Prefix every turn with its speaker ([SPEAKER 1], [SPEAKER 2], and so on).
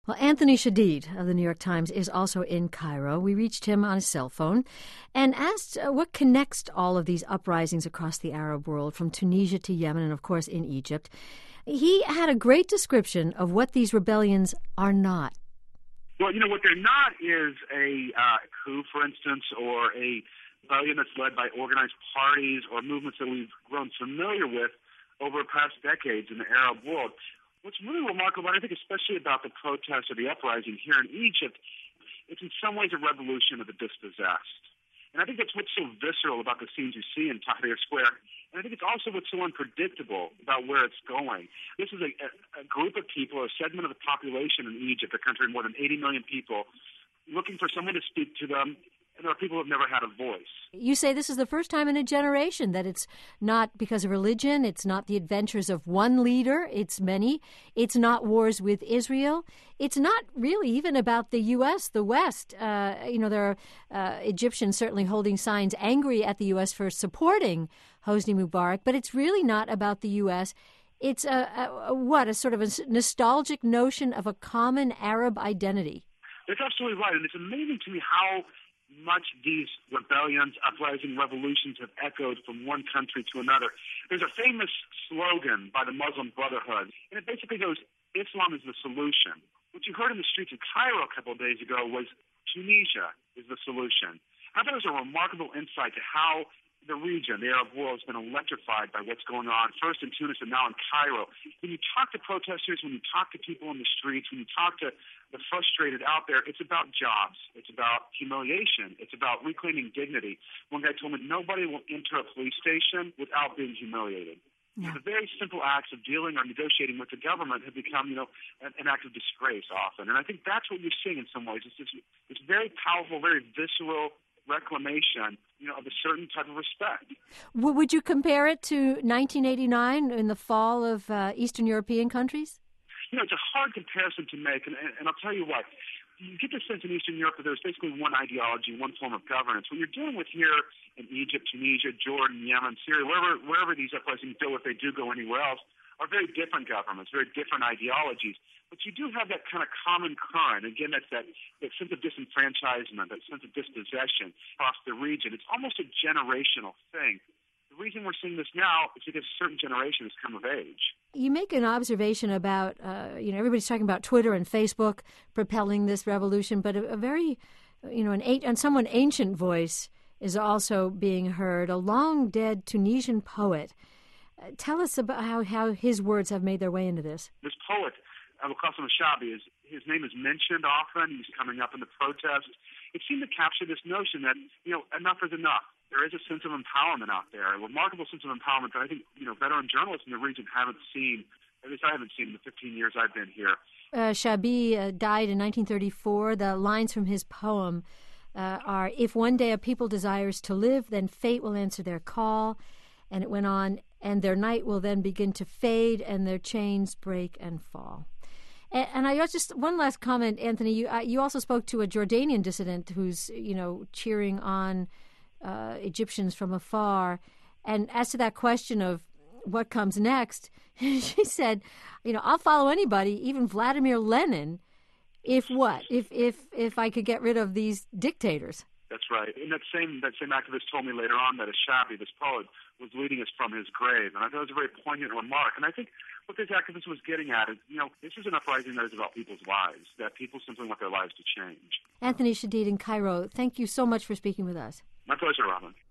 [SPEAKER 1] Well, Anthony Shadid of the New York Times is also in Cairo. We reached him on his cell phone and asked what connects all of these uprisings across the Arab world, from Tunisia to Yemen and, of course, in Egypt. He had a great description of what these rebellions are not.
[SPEAKER 2] Well, what they're not is a coup, for instance, or a rebellion that's led by organized parties or movements that we've grown familiar with over past decades in the Arab world. What's really remarkable, I think, especially about the protests or the uprising here in Egypt, it's in some ways a revolution of the dispossessed. And I think that's what's so visceral about the scenes you see in Tahrir Square. And I think it's also what's so unpredictable about where it's going. This is a group of people, a segment of the population in Egypt, a country of more than 80 million people, looking for someone to speak to them. And there are people who have never had a voice.
[SPEAKER 1] You say this is the first time in a generation that it's not because of religion, it's not the adventures of one leader, it's many. It's not wars with Israel. It's not really even about the U.S., the West. There are Egyptians certainly holding signs angry at the U.S. for supporting Hosni Mubarak, but it's really not about the U.S. It's a sort of a nostalgic notion of a common Arab identity.
[SPEAKER 2] That's absolutely right, and it's amazing to me how much these rebellions, uprising, revolutions have echoed from one country to another. There's a famous slogan by the Muslim Brotherhood, and it basically goes, Islam is the solution. What you heard in the streets of Cairo a couple of days ago was Tunisia is the solution. I thought it was a remarkable insight to how the region, the Arab world, has been electrified by what's going on, first in Tunis and now in Cairo. When you talk to protesters, when you talk to people in the streets, when you talk to the frustrated out there, it's about jobs. It's about humiliation. It's about reclaiming dignity. One guy told me nobody will enter a police station without being humiliated. Yeah. The very simple acts of dealing or negotiating with the government have become, an act of disgrace often. And I think that's what you're seeing in some ways. It's very powerful, very visceral reclamation, of a certain type of respect.
[SPEAKER 1] Would you compare it to 1989 in the fall of Eastern European countries?
[SPEAKER 2] It's a hard comparison to make, and I'll tell you what. You get the sense in Eastern Europe that there's basically one ideology, one form of governance. What you're dealing with here in Egypt, Tunisia, Jordan, Yemen, Syria, wherever these uprisings go, if they do go anywhere else, are very different governments, very different ideologies. But you do have that kind of common current. Again, that's that sense of disenfranchisement, that sense of dispossession across the region. It's almost a generational thing. The reason we're seeing this now is because a certain generation has come of age.
[SPEAKER 1] You make an observation about, everybody's talking about Twitter and Facebook propelling this revolution, but a very, an somewhat ancient voice is also being heard, a long-dead Tunisian poet. Tell us about how his words have made their way into this.
[SPEAKER 2] This poet, Abul Qasim al-Shabi, his name is mentioned often. He's coming up in the protests. It seemed to capture this notion that, enough is enough. There is a sense of empowerment out there, a remarkable sense of empowerment that I think, veteran journalists in the region haven't seen, at least I haven't seen in the 15 years I've been here.
[SPEAKER 1] Shabi died in 1934. The lines from his poem are, if one day a people desires to live, then fate will answer their call. And it went on, and their night will then begin to fade, and their chains break and fall. And I just one last comment, Anthony. You also spoke to a Jordanian dissident who's cheering on Egyptians from afar. And as to that question of what comes next, she said, I'll follow anybody, even Vladimir Lenin, if I could get rid of these dictators.
[SPEAKER 2] That's right. And that same activist told me later on that Shabi, this poet, was leading us from his grave. And I thought it was a very poignant remark. And I think what this activist was getting at is, this is an uprising that is about people's lives, that people simply want their lives to change.
[SPEAKER 1] Anthony Shadid in Cairo, thank you so much for speaking with us.
[SPEAKER 2] My pleasure, Robin.